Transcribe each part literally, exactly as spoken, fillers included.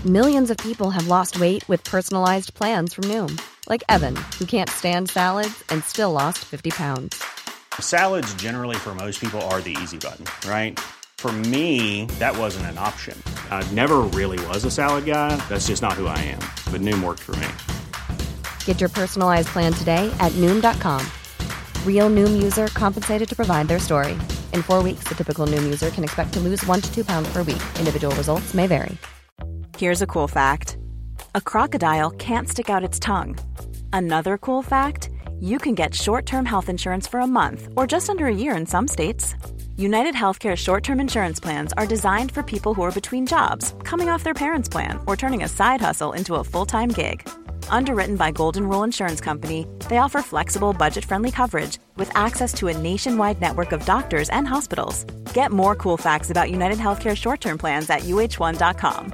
Millions of people have lost weight with personalized plans from Noom. Like Evan, who can't stand salads and still lost fifty pounds. Salads generally for most people are the easy button, right? For me, that wasn't an option. I never really was a salad guy. That's just not who I am. But Noom worked for me. Get your personalized plan today at Noom dot com. Real Noom user compensated to provide their story. In four weeks, the typical Noom user can expect to lose one to two pounds per week. Individual results may vary. Here's a cool fact. A crocodile can't stick out its tongue. Another cool fact, you can get short-term health insurance for a month or just under a year in some states. United Healthcare short-term insurance plans are designed for people who are between jobs, coming off their parents' plan, or turning a side hustle into a full-time gig. Underwritten by Golden Rule Insurance Company, they offer flexible, budget-friendly coverage with access to a nationwide network of doctors and hospitals. Get more cool facts about United Healthcare short-term plans at U H one dot com.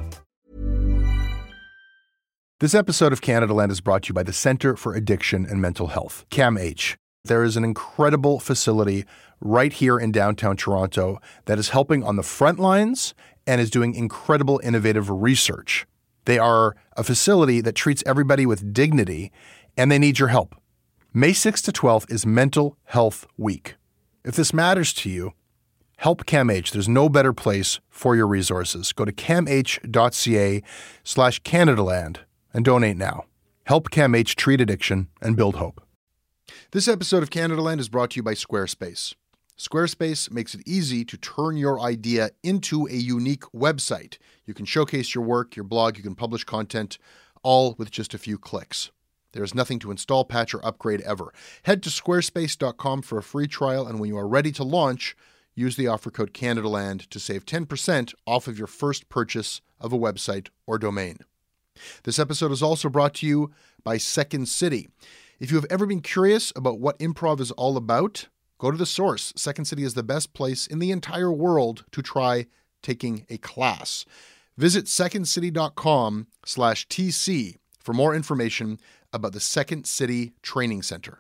This episode of Canada Land is brought to you by the Centre for Addiction and Mental Health, CAMH. There is an incredible facility right here in downtown Toronto that is helping on the front lines and is doing incredible innovative research. They are a facility that treats everybody with dignity, and they need your help. May sixth to twelfth is Mental Health Week. If this matters to you, help CAMH. There's no better place for your resources. Go to camh.ca slash Canadaland and donate now. Help CAMH treat addiction and build hope. This episode of Canada Land is brought to you by Squarespace. Squarespace makes it easy to turn your idea into a unique website. You can showcase your work, your blog, you can publish content, all with just a few clicks. There's nothing to install, patch, or upgrade ever. Head to squarespace dot com for a free trial, and when you are ready to launch, use the offer code CanadaLand to save ten percent off of your first purchase of a website or domain. This episode is also brought to you by Second City. If you have ever been curious about what improv is all about, go to the source. Second City is the best place in the entire world to try taking a class. Visit secondcity.com slash TC for more information about the Second City Training Center.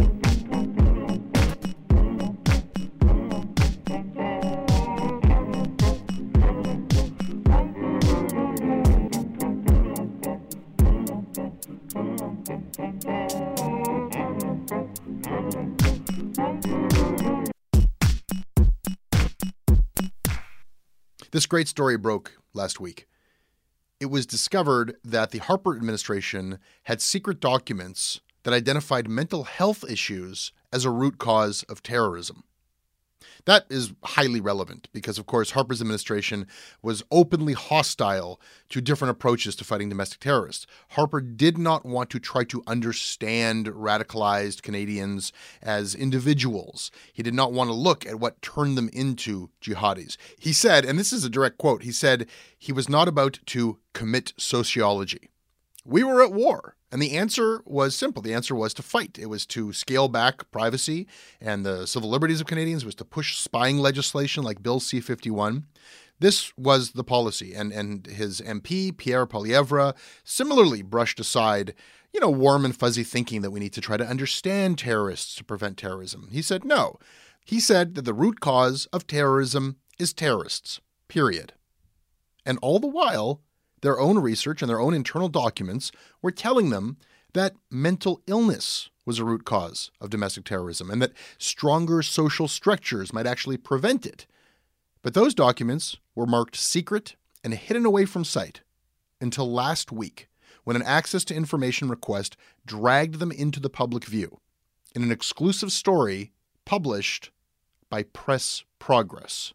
This great story broke last week. It was discovered that the Harper administration had secret documents that identified mental health issues as a root cause of terrorism. That is highly relevant because, of course, Harper's administration was openly hostile to different approaches to fighting domestic terrorists. Harper did not want to try to understand radicalized Canadians as individuals. He did not want to look at what turned them into jihadis. He said, and this is a direct quote, he said he was not about to commit sociology. We were at war. And the answer was simple. The answer was to fight. It was to scale back privacy and the civil liberties of Canadians. It was to push spying legislation like Bill C fifty-one. This was the policy. And, and his M P, Pierre Poilievre, similarly brushed aside, you know, warm and fuzzy thinking that we need to try to understand terrorists to prevent terrorism. He said no. He said that the root cause of terrorism is terrorists, period. And all the while, their own research and their own internal documents were telling them that mental illness was a root cause of domestic terrorism and that stronger social structures might actually prevent it. But those documents were marked secret and hidden away from sight until last week, when an access to information request dragged them into the public view in an exclusive story published by Press Progress.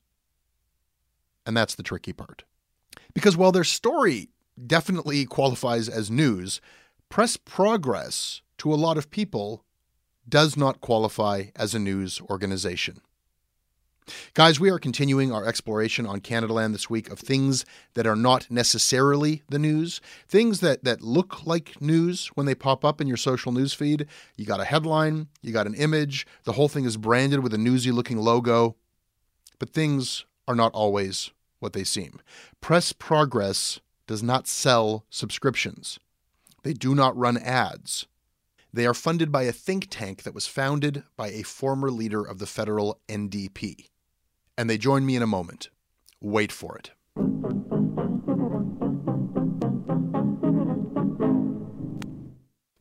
And that's the tricky part. Because while their story definitely qualifies as news, Press Progress, to a lot of people, does not qualify as a news organization. Guys, we are continuing our exploration on Canada Land this week of things that are not necessarily the news, things that, that look like news when they pop up in your social news feed. You got a headline, you got an image, the whole thing is branded with a newsy-looking logo, but things are not always what they seem. Press Progress does not sell subscriptions. They do not run ads. They are funded by a think tank that was founded by a former leader of the federal N D P. And they join me in a moment. Wait for it.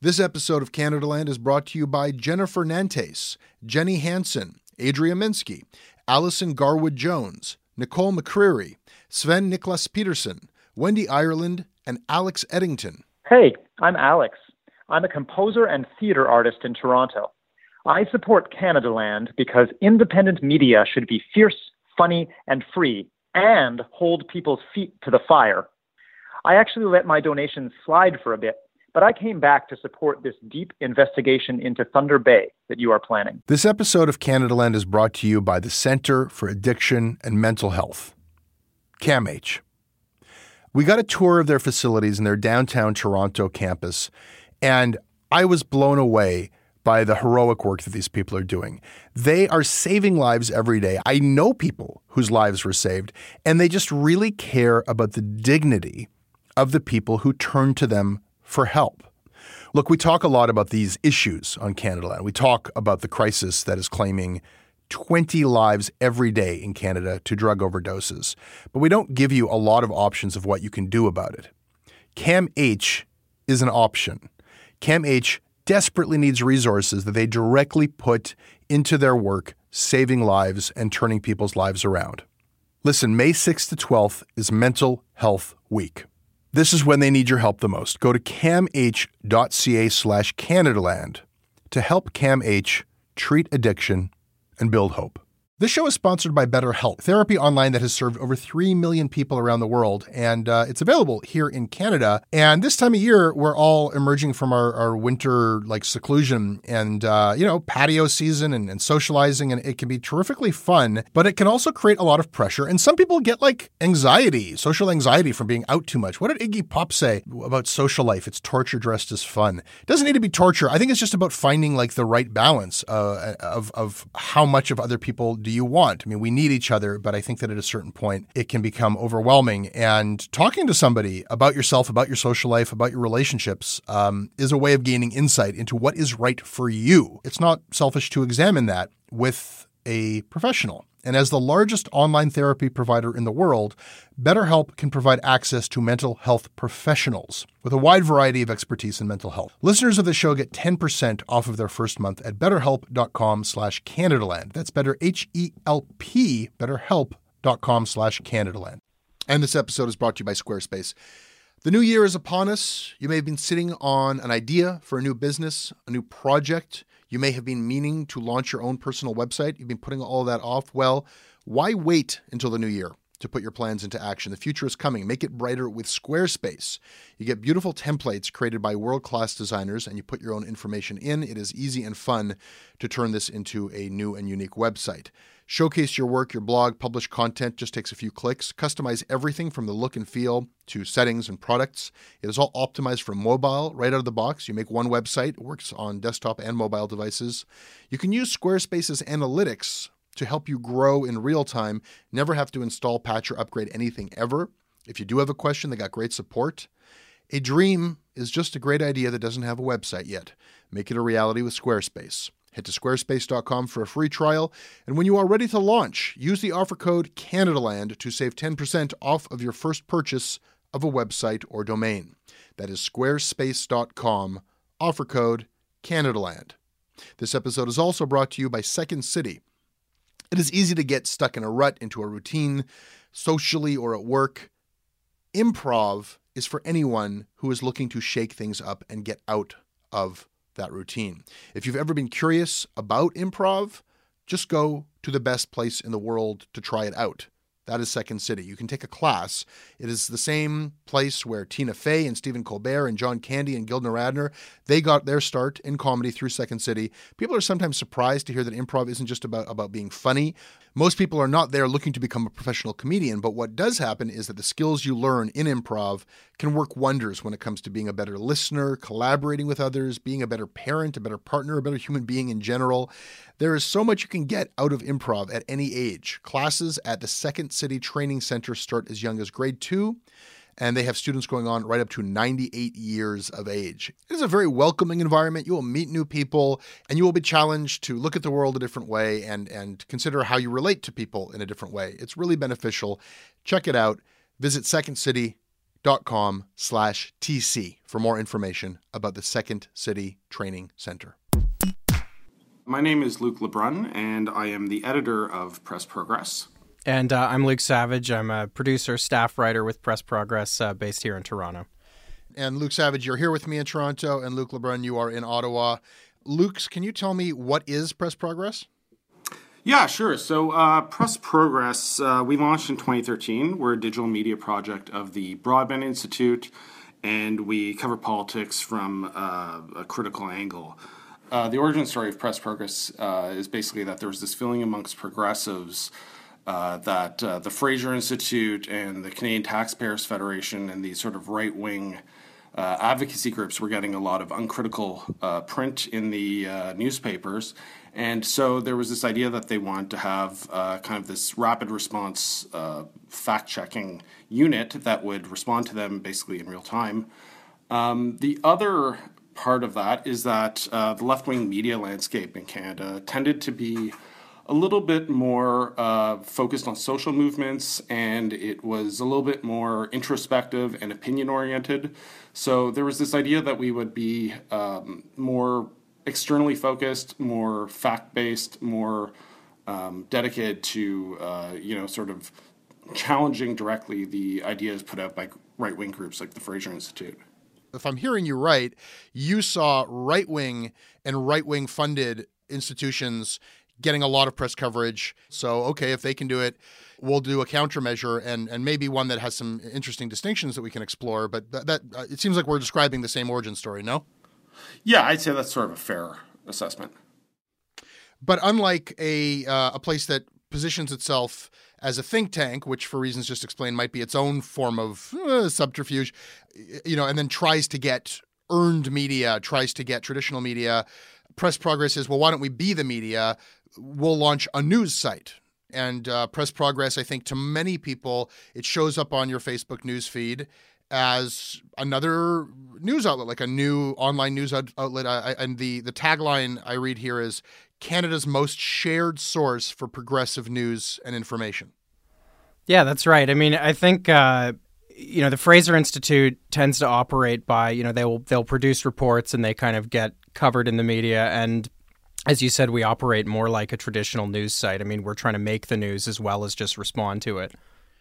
This episode of Canadaland is brought to you by Jennifer Nantes, Jenny Hansen, Adria Minsky, Allison Garwood-Jones, Nicole McCreary, Sven Niklas Peterson, Wendy Ireland, and Alex Eddington. Hey, I'm Alex. I'm a composer and theater artist in Toronto. I support Canadaland because independent media should be fierce, funny, and free, and hold people's feet to the fire. I actually let my donations slide for a bit, but I came back to support this deep investigation into Thunder Bay that you are planning. This episode of Canadaland is brought to you by the Center for Addiction and Mental Health, CAMH. We got a tour of their facilities in their downtown Toronto campus, and I was blown away by the heroic work that these people are doing. They are saving lives every day. I know people whose lives were saved, and they just really care about the dignity of the people who turn to them for help. Look, we talk a lot about these issues on Canadaland. We talk about the crisis that is claiming twenty lives every day in Canada to drug overdoses, but we don't give you a lot of options of what you can do about it. CAMH is an option. CAMH desperately needs resources that they directly put into their work, saving lives and turning people's lives around. Listen, May sixth to twelfth is Mental Health Week. This is when they need your help the most. Go to camh.ca slash Canadaland to help CAMH treat addiction and build hope. This show is sponsored by BetterHelp, therapy online that has served over three million people around the world, and uh, it's available here in Canada. And this time of year, we're all emerging from our, our winter like seclusion and, uh, you know, patio season and, and socializing, and it can be terrifically fun, but it can also create a lot of pressure. And some people get like anxiety, social anxiety from being out too much. What did Iggy Pop say about social life? It's torture dressed as fun. It doesn't need to be torture. I think it's just about finding like the right balance uh, of, of how much of other people do you want? I mean, we need each other, but I think that at a certain point, it can become overwhelming. And talking to somebody about yourself, about your social life, about your relationships um, is a way of gaining insight into what is right for you. It's not selfish to examine that with a professional. And as the largest online therapy provider in the world, BetterHelp can provide access to mental health professionals with a wide variety of expertise in mental health. Listeners of the show get ten percent off of their first month at betterhelp.com slash Canadaland. That's better, H E L P, betterhelp.com slash Canadaland. And this episode is brought to you by Squarespace. The new year is upon us. You may have been sitting on an idea for a new business, a new project. You may have been meaning to launch your own personal website. You've been putting all of that off. Well, why wait until the new year to put your plans into action? The future is coming. Make it brighter with Squarespace. You get beautiful templates created by world-class designers, and you put your own information in. It is easy and fun to turn this into a new and unique website. Showcase your work, your blog, publish content, just takes a few clicks. Customize everything from the look and feel to settings and products. It is all optimized for mobile right out of the box. You make one website, it works on desktop and mobile devices. You can use Squarespace's analytics to help you grow in real time. Never have to install, patch, or upgrade anything ever. If you do have a question, they got great support. A dream is just a great idea that doesn't have a website yet. Make it a reality with Squarespace. Head to squarespace dot com for a free trial, and when you are ready to launch, use the offer code Canadaland to save ten percent off of your first purchase of a website or domain. That is squarespace dot com, offer code Canadaland. This episode is also brought to you by Second City. It is easy to get stuck in a rut, into a routine, socially or at work. Improv is for anyone who is looking to shake things up and get out of that routine. If you've ever been curious about improv, just go to the best place in the world to try it out. That is Second City. You can take a class. It is the same place where Tina Fey and Stephen Colbert and John Candy and Gilda Radner, they got their start in comedy through Second City. People are sometimes surprised to hear that improv isn't just about, about being funny. Most people are not there looking to become a professional comedian, but what does happen is that the skills you learn in improv can work wonders when it comes to being a better listener, collaborating with others, being a better parent, a better partner, a better human being in general. There is so much you can get out of improv at any age. Classes at the Second City Training Center start as young as grade two, and they have students going on right up to ninety-eight years of age. It is a very welcoming environment. You will meet new people, and you will be challenged to look at the world a different way and, and consider how you relate to people in a different way. It's really beneficial. Check it out. Visit second city dot com slash T C for more information about the Second City Training Center. My name is Luke Lebrun, and I am the editor of Press Progress. And uh, I'm Luke Savage. I'm a producer, staff writer with Press Progress, uh, based here in Toronto. And Luke Savage, you're here with me in Toronto, and Luke Lebrun, you are in Ottawa. Luke, can you tell me what is Press Progress? Yeah, sure. So uh, Press Progress, uh, we launched in twenty thirteen. We're a digital media project of the Broadband Institute, and we cover politics from uh, a critical angle. Uh, the origin story of Press Progress uh, is basically that there was this feeling amongst progressives uh, that uh, the Fraser Institute and the Canadian Taxpayers Federation and these sort of right-wing uh, advocacy groups were getting a lot of uncritical uh, print in the uh, newspapers. And so there was this idea that they wanted to have uh, kind of this rapid response uh, fact-checking unit that would respond to them basically in real time. Um, the other part of that is that uh, the left-wing media landscape in Canada tended to be a little bit more uh, focused on social movements, and it was a little bit more introspective and opinion-oriented. So there was this idea that we would be um, more externally focused, more fact-based, more um, dedicated to, uh, you know, sort of challenging directly the ideas put out by right-wing groups like the Fraser Institute. If I'm hearing you right, you saw right-wing and right-wing funded institutions getting a lot of press coverage. So, okay, if they can do it, we'll do a countermeasure, and, and maybe one that has some interesting distinctions that we can explore. But that, that uh, it seems like we're describing the same origin story, no? Yeah, I'd say that's sort of a fair assessment. But unlike a uh, a place that positions itself as a think tank, which for reasons just explained might be its own form of uh, subterfuge, you know, and then tries to get earned media, tries to get traditional media, Press Progress is, well, why don't we be the media? We'll launch a news site. And uh, Press Progress, I think to many people, it shows up on your Facebook news feed as another news outlet, like a new online news out- outlet. I, and the, the tagline I read here is Canada's most shared source for progressive news and information. Yeah, that's right. I mean, I think, uh, you know, the Fraser Institute tends to operate by, you know, they'll, they'll produce reports and they kind of get covered in the media. And as you said, we operate more like a traditional news site. I mean, we're trying to make the news as well as just respond to it.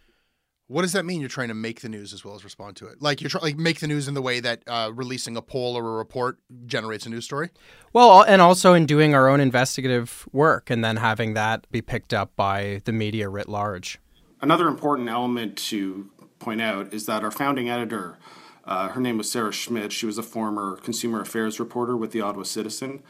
What does that mean? You're trying to make the news as well as respond to it? Like you're trying like make the news in the way that uh, releasing a poll or a report generates a news story? Well, and also in doing our own investigative work and then having that be picked up by the media writ large. Another important element to point out is that our founding editor, uh, her name was Sarah Schmidt. She was a former consumer affairs reporter with the Ottawa Citizen.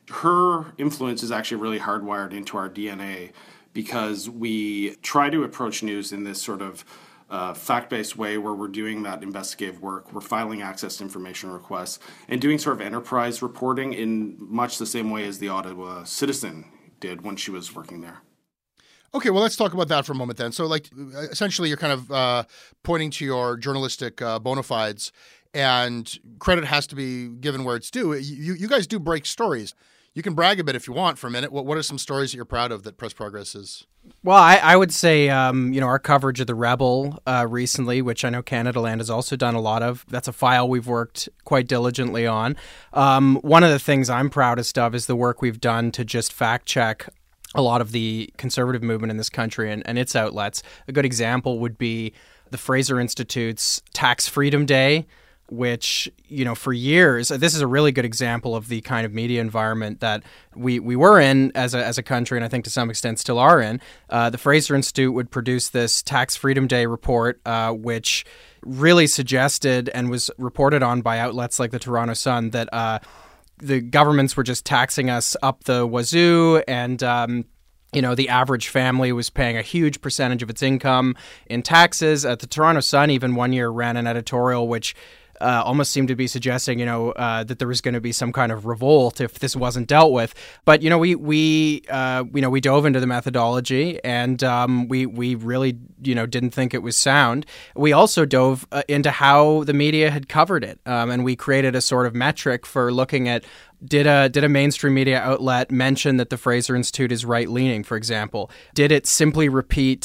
Her influence is actually really hardwired into our D N A because we try to approach news in this sort of uh, fact-based way where we're doing that investigative work, we're filing access to information requests, and doing sort of enterprise reporting in much the same way as the Ottawa Citizen did when she was working there. Okay, well, let's talk about that for a moment then. So, like, essentially, you're kind of uh, pointing to your journalistic uh, bona fides, and credit has to be given where it's due. You, you guys do break stories. You can brag a bit if you want for a minute. What, what are some stories that you're proud of that Press Progress is? Well, I, I would say, um, you know, our coverage of the Rebel uh, recently, which I know Canada Land has also done a lot of. That's a file we've worked quite diligently on. Um, one of the things I'm proudest of is the work we've done to just fact check a lot of the conservative movement in this country and, and its outlets. A good example would be the Fraser Institute's Tax Freedom Day, which, you know, for years, this is a really good example of the kind of media environment that we, we were in as a, as a country, and I think to some extent still are in. Uh, the Fraser Institute would produce this Tax Freedom Day report, uh, which really suggested and was reported on by outlets like the Toronto Sun that uh, the governments were just taxing us up the wazoo, and um, you know, the average family was paying a huge percentage of its income in taxes. Uh, the Toronto Sun even one year ran an editorial which Uh, almost seemed to be suggesting, you know, uh, that there was going to be some kind of revolt if this wasn't dealt with. But, you know, we, we uh, you know, we dove into the methodology and um, we, we really, you know, didn't think it was sound. We also dove uh, into how the media had covered it. Um, and we created a sort of metric for looking at Did a did a mainstream media outlet mention that the Fraser Institute is right-leaning, for example? Did it simply repeat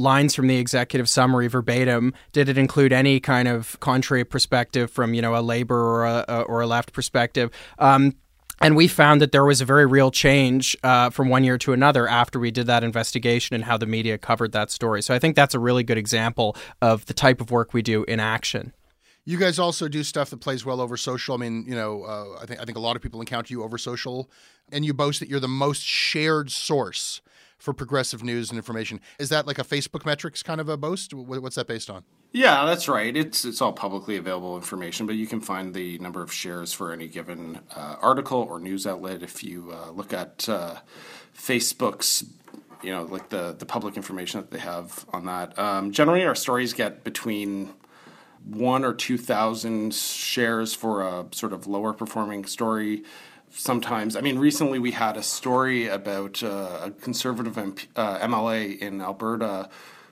lines from the executive summary verbatim. Did it include any kind of contrary perspective from, you know, a Labor or a, or a left perspective? Um, And we found that there was a very real change uh, from one year to another after we did that investigation and how the media covered that story. So I think that's a really good example of the type of work we do in action. You guys also do stuff that plays well over social. I mean, you know, uh, I think I think a lot of people encounter you over social, and you boast that you're the most shared source for progressive news and information. Is that like a Facebook metrics kind of a boast? What's that based on? Yeah, that's right. It's it's all publicly available information, but you can find the number of shares for any given uh, article or news outlet if you uh, look at uh, Facebook's, you know, like the, the public information that they have on that. Um, generally, our stories get between one or two thousand shares for a sort of lower performing story. Sometimes, I mean, recently we had a story about uh, a conservative M P, uh, M L A in Alberta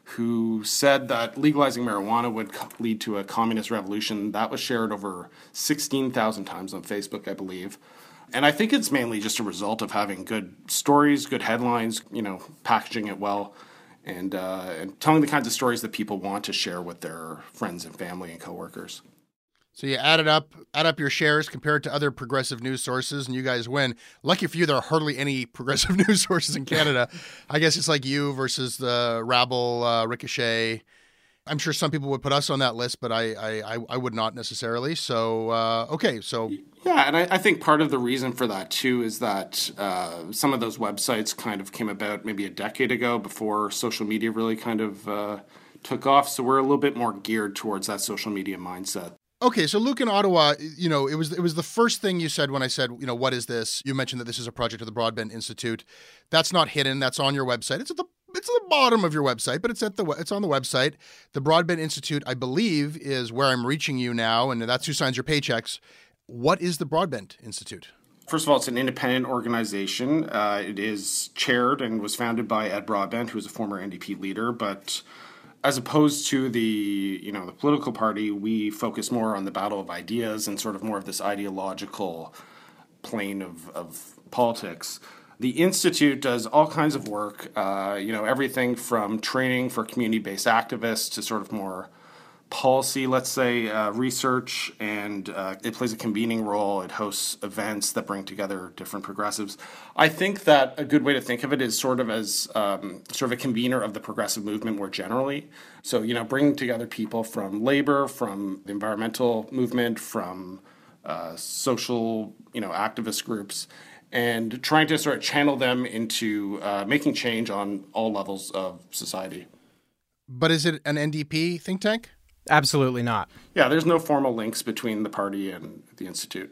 who said that legalizing marijuana would co- lead to a communist revolution. That was shared over sixteen thousand times on Facebook, I believe. And I think it's mainly just a result of having good stories, good headlines, you know, packaging it well, and uh, and telling the kinds of stories that people want to share with their friends and family and coworkers. So you add it up, add up your shares, compare it to other progressive news sources, and you guys win. Lucky for you, there are hardly any progressive news sources in Canada. I guess it's like you versus the Rabble, uh, Ricochet. I'm sure some people would put us on that list, but I I, I would not necessarily. So, uh, okay, so... Yeah, and I, I think part of the reason for that, too, is that uh, some of those websites kind of came about maybe a decade ago before social media really kind of uh, took off. So we're a little bit more geared towards that social media mindset. Okay, so Luke in Ottawa, you know, it was it was the first thing you said when I said, you know, what is this? You mentioned that this is a project of the Broadbent Institute. That's not hidden. That's on your website. It's at the it's at the bottom of your website, but it's at the it's on the website. The Broadbent Institute, I believe, is where I'm reaching you now, and that's who signs your paychecks. What is the Broadbent Institute? First of all, it's an independent organization. Uh, it is chaired and was founded by Ed Broadbent, who is a former N D P leader, but as opposed to the, you know, the political party, we focus more on the battle of ideas and sort of more of this ideological plane of, of politics. The Institute does all kinds of work, uh, you know, everything from training for community-based activists to sort of more policy, let's say, uh, research, and uh, it plays a convening role. It hosts events that bring together different progressives. I think that a good way to think of it is sort of as um, sort of a convener of the progressive movement more generally. So, you know, bringing together people from labor, from the environmental movement, from uh, social, you know, activist groups, and trying to sort of channel them into uh, making change on all levels of society. But is it an N D P think tank? Absolutely not. Yeah, there's no formal links between the party and the Institute.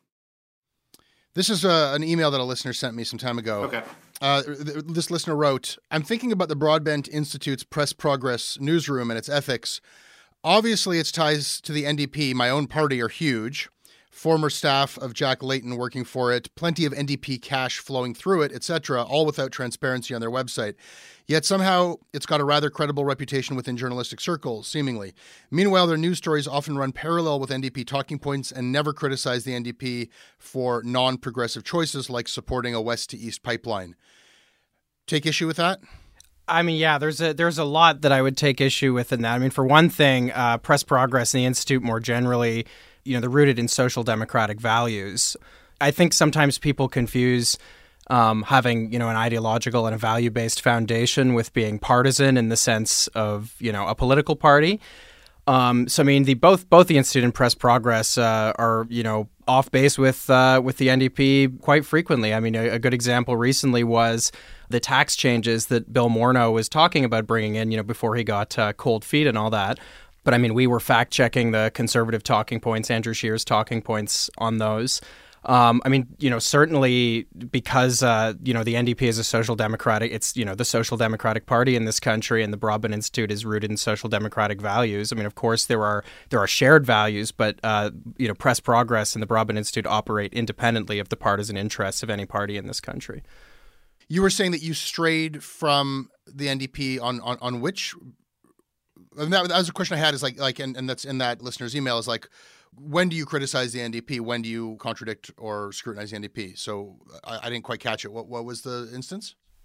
This is uh, an email that a listener sent me some time ago. Okay. Uh, th- this listener wrote, I'm thinking about the Broadbent Institute's Press Progress newsroom and its ethics. Obviously, its ties to the N D P, my own party, are huge. Former staff of Jack Layton working for it, plenty of N D P cash flowing through it, et cetera, all without transparency on their website. Yet somehow it's got a rather credible reputation within journalistic circles, seemingly. Meanwhile, their news stories often run parallel with N D P talking points and never criticize the N D P for non-progressive choices like supporting a west to east pipeline. Take issue with that? I mean, yeah, there's a there's a lot that I would take issue with in that. I mean, for one thing, uh, Press Progress and the Institute more generally, you know, they're rooted in social democratic values. I think sometimes people confuse um, having, you know, an ideological and a value-based foundation with being partisan in the sense of, you know, a political party. Um, so, I mean, the both both the Institute and Press Progress uh, are, you know, off base with uh, with the N D P quite frequently. I mean, a, a good example recently was the tax changes that Bill Morneau was talking about bringing in, you know, before he got uh, cold feet and all that. But I mean, we were fact checking the conservative talking points, Andrew Scheer's talking points on those. Um, I mean, you know, certainly because, uh, you know, the N D P is a social democratic, it's, you know, the social democratic party in this country, and the Broadbent Institute is rooted in social democratic values. I mean, of course, there are there are shared values, but, uh, you know, Press Progress and the Broadbent Institute operate independently of the partisan interests of any party in this country. You were saying that you strayed from the N D P on, on, on which... And that, that was a question I had is like, like, and, and that's in that listener's email is like, when do you criticize the N D P? When do you contradict or scrutinize the N D P? So I, I didn't quite catch it. What what was the instance?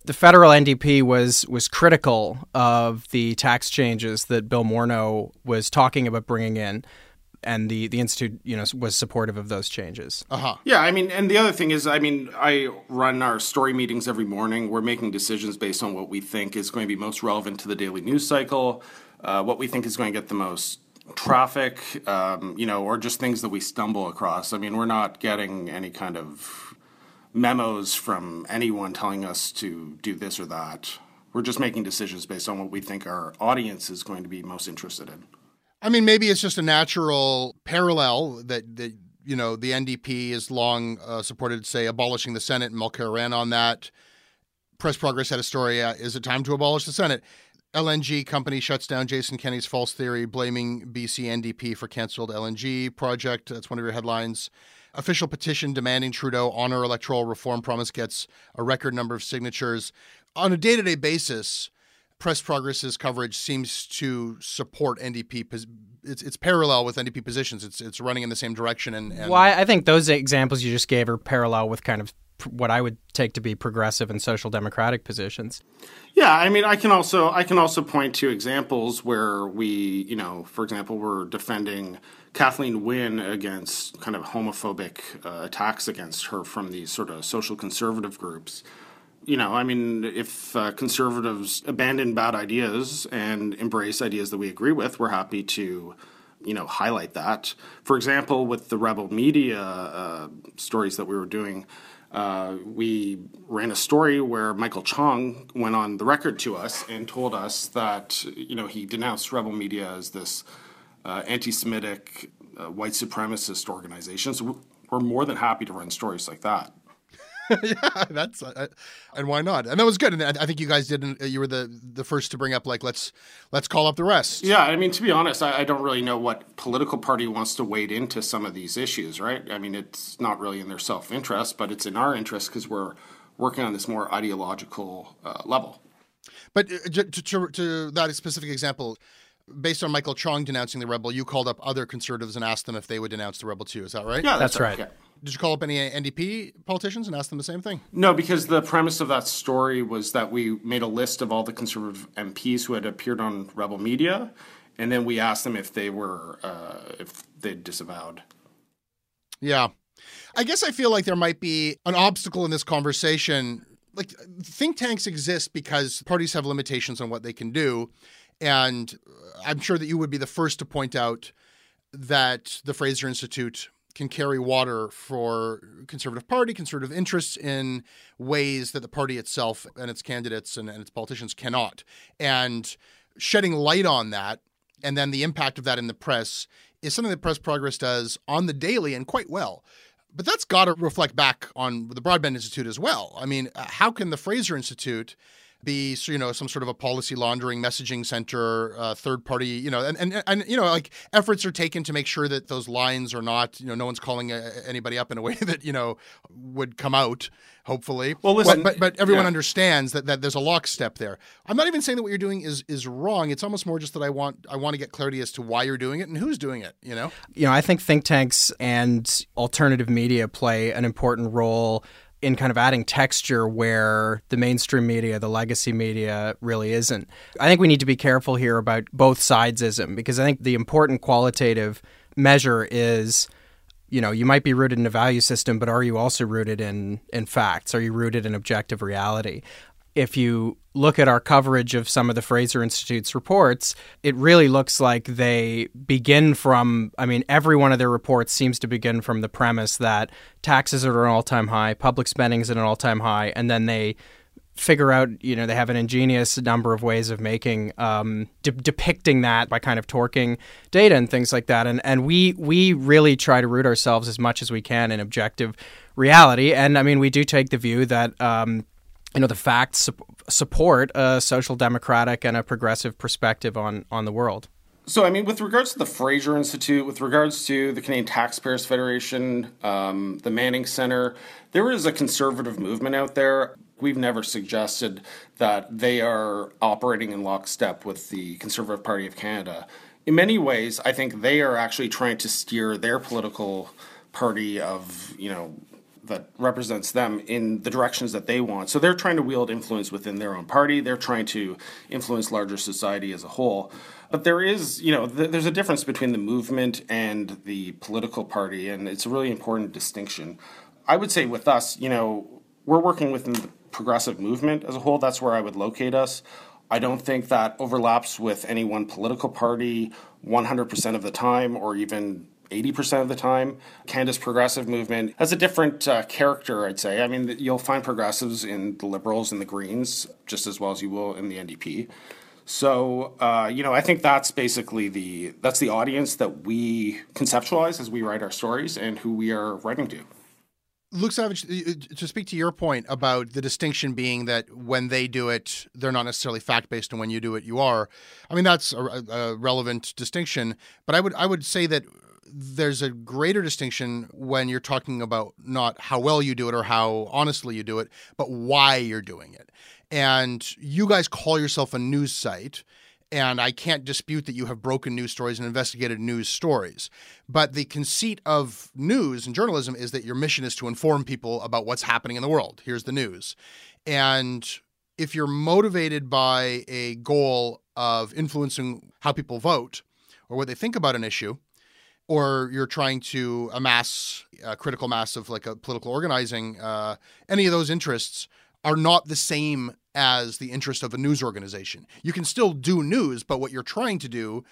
The federal N D P was was critical of the tax changes that Bill Morneau was talking about bringing in, and the, the Institute, you know, was supportive of those changes. Uh-huh. Yeah, I mean, and the other thing is, I mean, I run our story meetings every morning. We're making decisions based on what we think is going to be most relevant to the daily news cycle, uh, what we think is going to get the most traffic, um, you know, or just things that we stumble across. I mean, we're not getting any kind of memos from anyone telling us to do this or that. We're just making decisions based on what we think our audience is going to be most interested in. I mean, maybe it's just a natural parallel that, that you know, the N D P has long uh, supported, say, abolishing the Senate, and Mulcair ran on that. Press Progress had a story, uh, is it time to abolish the Senate? L N G company shuts down Jason Kenney's false theory, blaming B C N D P for canceled L N G project. That's one of your headlines. Official petition demanding Trudeau honor electoral reform promise gets a record number of signatures. On a day-to-day basis, Press Progress's coverage seems to support N D P. It's it's parallel with N D P positions. It's it's running in the same direction. And, and... Well, I think those examples you just gave are parallel with kind of what I would take to be progressive and social democratic positions. Yeah, I mean, I can also I can also point to examples where we, you know, for example, we're defending Kathleen Wynne against kind of homophobic uh, attacks against her from these sort of social conservative groups. You know, I mean, if uh, conservatives abandon bad ideas and embrace ideas that we agree with, we're happy to, you know, highlight that. For example, with the Rebel Media uh, stories that we were doing, uh, we ran a story where Michael Chong went on the record to us and told us that, you know, he denounced Rebel Media as this uh, anti-Semitic, uh, white supremacist organization. So we're more than happy to run stories like that. Yeah, that's uh, and why not? And that was good. And I think you guys didn't. You were the the first to bring up like let's let's call up the rest. Yeah, I mean, to be honest, I, I don't really know what political party wants to wade into some of these issues, right? I mean, it's not really in their self-interest, but it's in our interest because we're working on this more ideological uh, level. But to, to to that specific example, based on Michael Chong denouncing the Rebel, you called up other conservatives and asked them if they would denounce the Rebel too. Is that right? Yeah, that's, that's right. right. Yeah. Did you call up any N D P politicians and ask them the same thing? No, because the premise of that story was that we made a list of all the conservative M Ps who had appeared on Rebel Media, and then we asked them if they were uh, if they'd disavowed. Yeah, I guess I feel like there might be an obstacle in this conversation. Like think tanks exist because parties have limitations on what they can do, and I'm sure that you would be the first to point out that the Fraser Institute can carry water for Conservative Party, conservative interests in ways that the party itself and its candidates and, and its politicians cannot. And shedding light on that and then the impact of that in the press is something that Press Progress does on the daily and quite well. But that's got to reflect back on the Broadbent Institute as well. I mean, how can the Fraser Institute be, you know, some sort of a policy laundering messaging center, uh, third party, you know, and, and, and, you know, like efforts are taken to make sure that those lines are not, you know, no one's calling a, anybody up in a way that, you know, would come out, hopefully. Well, listen, but, but, but everyone yeah. understands that, that there's a lockstep there. I'm not even saying that what you're doing is, is wrong. It's almost more just that I want, I want to get clarity as to why you're doing it and who's doing it, you know? You know, I think think tanks and alternative media play an important role in kind of adding texture where the mainstream media, the legacy media really isn't. I think we need to be careful here about both sidesism, because I think the important qualitative measure is, you know, you might be rooted in a value system, but are you also rooted in, in facts? Are you rooted in objective reality? If you look at our coverage of some of the Fraser Institute's reports, it really looks like they begin from, I mean, every one of their reports seems to begin from the premise that taxes are at an all-time high, public spending is at an all-time high, and then they figure out, you know, they have an ingenious number of ways of making, um, de- depicting that by kind of torquing data and things like that. And and we we really try to root ourselves as much as we can in objective reality. And I mean, we do take the view that, um, you know, the facts su- support a social democratic and a progressive perspective on, on the world. So, I mean, with regards to the Fraser Institute, with regards to the Canadian Taxpayers Federation, um, the Manning Center, there is a conservative movement out there. We've never suggested that they are operating in lockstep with the Conservative Party of Canada. In many ways, I think they are actually trying to steer their political party of, you know, that represents them in the directions that they want. So they're trying to wield influence within their own party. They're trying to influence larger society as a whole. But there is, you know, th- there's a difference between the movement and the political party, and it's a really important distinction. I would say with us, you know, we're working within the progressive movement as a whole. That's where I would locate us. I don't think that overlaps with any one political party one hundred percent of the time, or even eighty percent of the time. Canada's progressive movement has a different uh, character, I'd say. I mean, you'll find progressives in the Liberals and the Greens just as well as you will in the N D P. So, uh, you know, I think that's basically the that's the audience that we conceptualize as we write our stories and who we are writing to. Luke Savage, to speak to your point about the distinction being that when they do it, they're not necessarily fact-based, and when you do it, you are. I mean, that's a, a relevant distinction. But I would I would say that there's a greater distinction when you're talking about not how well you do it or how honestly you do it, but why you're doing it. And you guys call yourself a news site, and I can't dispute that you have broken news stories and investigated news stories. But the conceit of news and journalism is that your mission is to inform people about what's happening in the world. Here's the news. And if you're motivated by a goal of influencing how people vote or what they think about an issue, or you're trying to amass a critical mass of like a political organizing, uh, any of those interests are not the same as the interest of a news organization. You can still do news, but what you're trying to do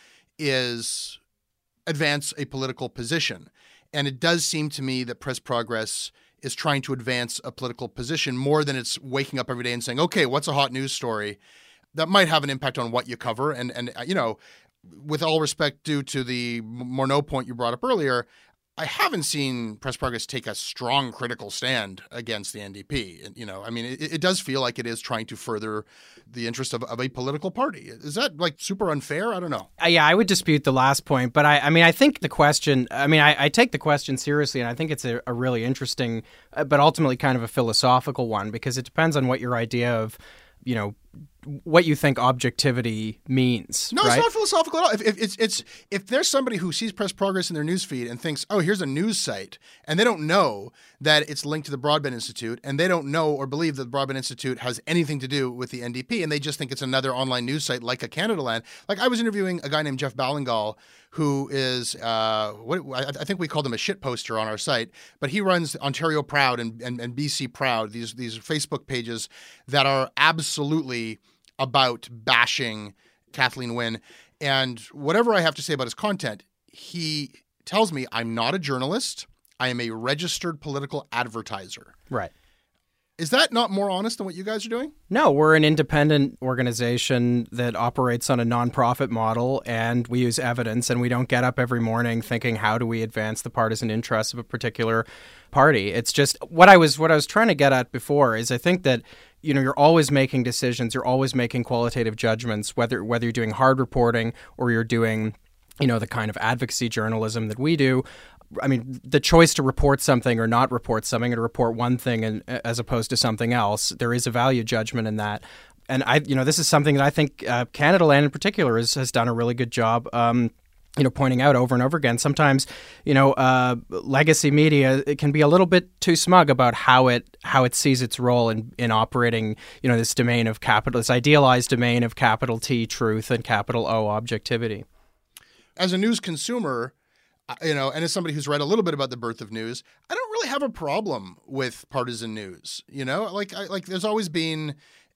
is advance a political position. And it does seem to me that Press Progress is trying to advance a political position more than it's waking up every day and saying, okay, what's a hot news story? That might have an impact on what you cover. And, and you know, with all respect due to the Morneau point you brought up earlier, I haven't seen Press Progress take a strong critical stand against the N D P. You know, I mean, it, it does feel like it is trying to further the interest of, of a political party. Is that like super unfair? I don't know. Uh, yeah, I would dispute the last point, but I, I mean, I think the question, I mean, I, I take the question seriously, and I think it's a, a really interesting, uh, but ultimately kind of a philosophical one, because it depends on what your idea of, you know, what you think objectivity means. No, right? It's not philosophical at all. If, if it's it's if there's somebody who sees Press Progress in their newsfeed and thinks, oh, here's a news site, and they don't know that it's linked to the Broadbent Institute, and they don't know or believe that the Broadbent Institute has anything to do with the N D P, and they just think it's another online news site like a Canadaland. Like I was interviewing a guy named Jeff Ballingal, who is, uh, what I think we called him a shit poster on our site, but he runs Ontario Proud and, and, and B C Proud, these these Facebook pages that are absolutely about bashing Kathleen Wynne. And whatever I have to say about his content, he tells me I'm not a journalist. I am a registered political advertiser. Right. Is that not more honest than what you guys are doing? No, we're an independent organization that operates on a nonprofit model, and we use evidence, and we don't get up every morning thinking, how do we advance the partisan interests of a particular party? It's just what I was what I was trying to get at before is I think that, you know, you're always making decisions, you're always making qualitative judgments, whether whether you're doing hard reporting or you're doing, you know, the kind of advocacy journalism that we do. I mean, the choice to report something or not report something, or to report one thing and, as opposed to something else, there is a value judgment in that. And I, you know, this is something that I think uh, Canadaland in particular is, has done a really good job, um, you know, pointing out over and over again. Sometimes, you know, uh, legacy media, it can be a little bit too smug about how it how it sees its role in, in operating, you know, this domain of capital, this idealized domain of capital T truth and capital O objectivity. As a news consumer, you know, and as somebody who's read a little bit about the birth of news, I don't really have a problem with partisan news. You know, like I, like there's always been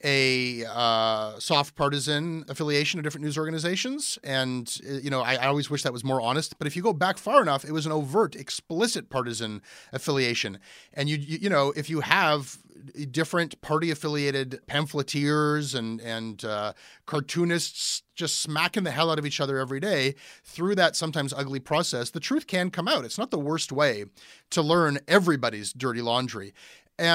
a uh, soft partisan affiliation of different news organizations, and you know, I, I always wish that was more honest. But if you go back far enough, it was an overt, explicit partisan affiliation. And you you, you know, if you have different party-affiliated pamphleteers and and uh, cartoonists just smacking the hell out of each other every day through that sometimes ugly process, the truth can come out. It's not the worst way to learn everybody's dirty laundry. And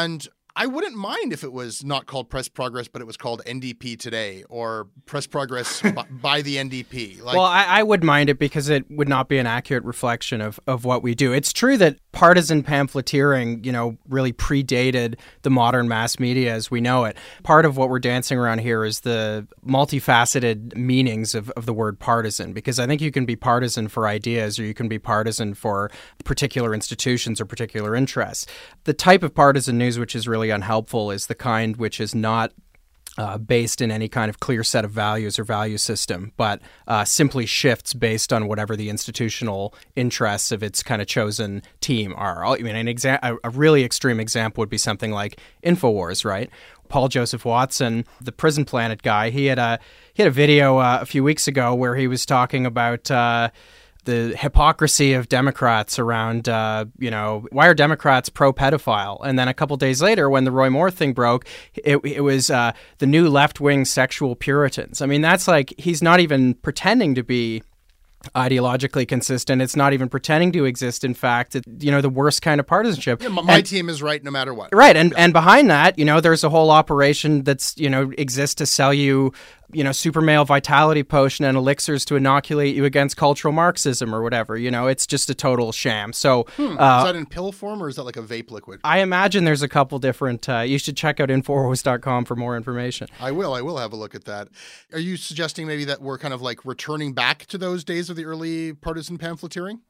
I wouldn't mind if it was not called Press Progress, but it was called N D P Today or Press Progress by, by the N D P. Like, well, I, I would mind it because it would not be an accurate reflection of, of what we do. It's true that partisan pamphleteering, you know, really predated the modern mass media as we know it. Part of what we're dancing around here is the multifaceted meanings of, of the word partisan, because I think you can be partisan for ideas or you can be partisan for particular institutions or particular interests. The type of partisan news which is really unhelpful is the kind which is not uh, based in any kind of clear set of values or value system, but uh, simply shifts based on whatever the institutional interests of its kind of chosen team are. I mean, an exa- a really extreme example would be something like InfoWars, right? Paul Joseph Watson, the Prison Planet guy, he had a he had a video uh, a few weeks ago where he was talking about Uh, the hypocrisy of Democrats around, uh, you know, why are Democrats pro-pedophile? And then a couple days later, when the Roy Moore thing broke, it, it was uh, the new left-wing sexual Puritans. I mean, that's like, he's not even pretending to be ideologically consistent. It's not even pretending to exist. In fact, it, you know, the worst kind of partisanship. Yeah, my and, team is right no matter what. Right. And, yeah. and behind that, you know, there's a whole operation that's, you know, exists to sell you, you know, super male vitality potion and elixirs to inoculate you against cultural Marxism or whatever. You know, it's just a total sham. So hmm. uh, is that in pill form or is that like a vape liquid? I imagine there's a couple different, uh, you should check out infowars dot com for more information. I will. I will have a look at that. Are you suggesting maybe that we're kind of like returning back to those days of the early partisan pamphleteering?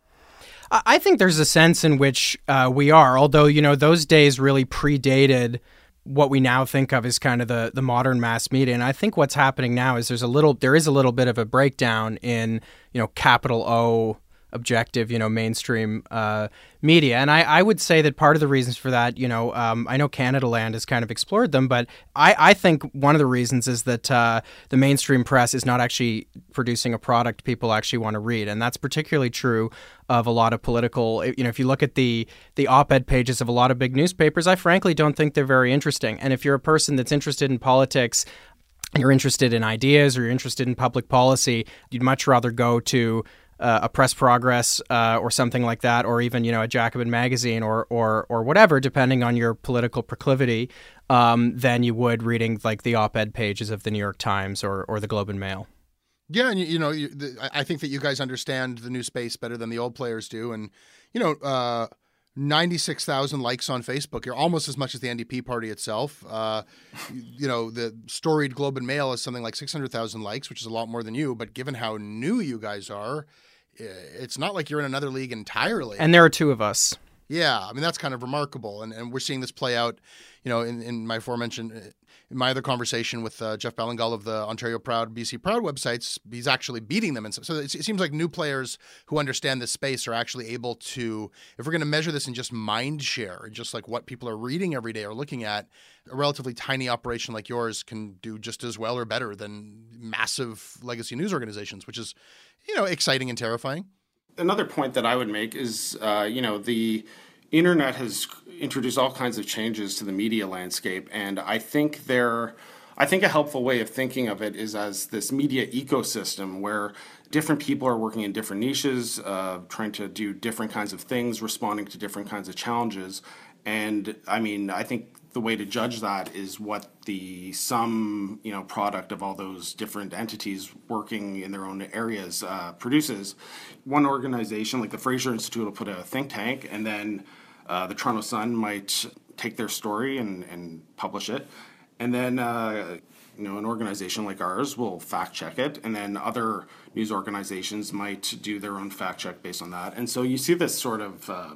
I think there's a sense in which uh, we are, although, you know, those days really predated what we now think of as kind of the, the modern mass media. And I think what's happening now is there's a little, there is a little bit of a breakdown in, you know, capital O objective, you know, mainstream uh, media. And I, I would say that part of the reasons for that, you know, um, I know Canada Land has kind of explored them, but I, I think one of the reasons is that uh, the mainstream press is not actually producing a product people actually want to read. And that's particularly true of a lot of political, you know, if you look at the the op-ed pages of a lot of big newspapers, I frankly don't think they're very interesting. And if you're a person that's interested in politics, you're interested in ideas or you're interested in public policy, you'd much rather go to Uh, a Press Progress uh, or something like that, or even, you know, a Jacobin magazine or or or whatever, depending on your political proclivity, um, than you would reading like the op-ed pages of the New York Times or or the Globe and Mail. Yeah, and you, you know, you, the, I think that you guys understand the new space better than the old players do, and you know, uh, ninety-six thousand likes on Facebook, you're almost as much as the N D P party itself. Uh, you, you know, the storied Globe and Mail is something like six hundred thousand likes, which is a lot more than you. But given how new you guys are, it's not like you're in another league entirely. And there are two of us. Yeah, I mean, that's kind of remarkable. And and we're seeing this play out, you know, in, in my aforementioned, in my other conversation with uh, Jeff Ballingal of the Ontario Proud, B C Proud websites, he's actually beating them. And so, so it, it seems like new players who understand this space are actually able to, if we're going to measure this in just mind share, just like what people are reading every day or looking at, a relatively tiny operation like yours can do just as well or better than massive legacy news organizations, which is, you know, exciting and terrifying. Another point that I would make is, uh, you know, the internet has introduced all kinds of changes to the media landscape, and I think they're, I think a helpful way of thinking of it is as this media ecosystem where different people are working in different niches, uh, trying to do different kinds of things, responding to different kinds of challenges. And I mean, I think the way to judge that is what the sum, you know, product of all those different entities working in their own areas uh, produces. One organization like the Fraser Institute will put a think tank, and then uh, the Toronto Sun might take their story and, and publish it. And then, uh, you know, an organization like ours will fact check it, and then other news organizations might do their own fact check based on that. And so you see this sort of uh,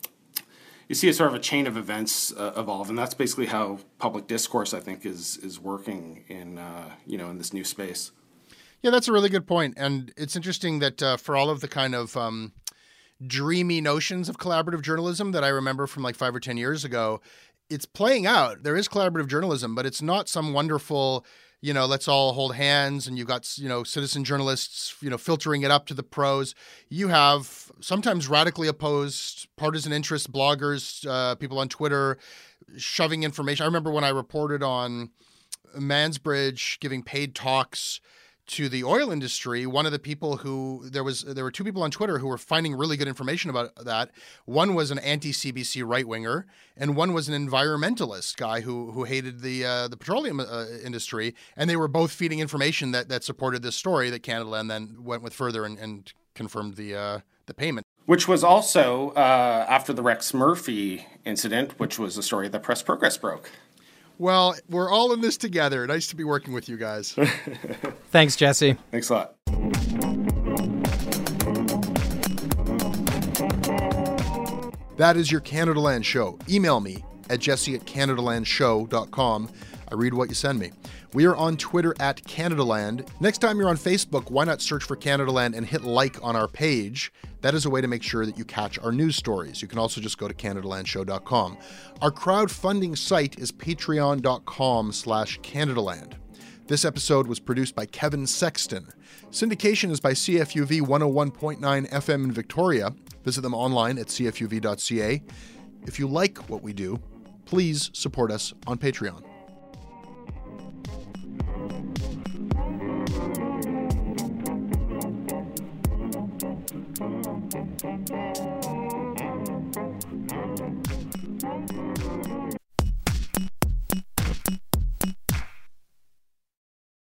you see a sort of a chain of events uh, evolve, and that's basically how public discourse, I think, is is working in uh, you know in this new space. Yeah, that's a really good point, and it's interesting that uh, for all of the kind of um, dreamy notions of collaborative journalism that I remember from like five or ten years ago, it's playing out. There is collaborative journalism, but it's not some wonderful, you know, let's all hold hands and you got, you know, citizen journalists, you know, filtering it up to the pros. You have sometimes radically opposed partisan interest bloggers, uh, people on Twitter shoving information. I remember when I reported on Mansbridge giving paid talks to the oil industry, one of the people who there was there were two people on Twitter who were finding really good information about that. One was an anti-C B C right winger, and one was an environmentalist guy who who hated the uh, the petroleum uh, industry. And they were both feeding information that that supported this story that Canadaland then went with further and, and confirmed the uh, the payment. Which was also uh, after the Rex Murphy incident, which was a story that Press Progress broke. Well, we're all in this together. Nice to be working with you guys. Thanks, Jesse. Thanks a lot. That is your Canadaland show. Email me at jesse at canadalandshow dot com. I read what you send me. We are on Twitter at Canadaland. Next time you're on Facebook, why not search for Canadaland and hit like on our page? That is a way to make sure that you catch our news stories. You can also just go to canadalandshow dot com. Our crowdfunding site is patreon dot com slash Canadaland. This episode was produced by Kevin Sexton. Syndication is by C F U V one oh one point nine F M in Victoria. Visit them online at c f u v dot c a. If you like what we do, please support us on Patreon.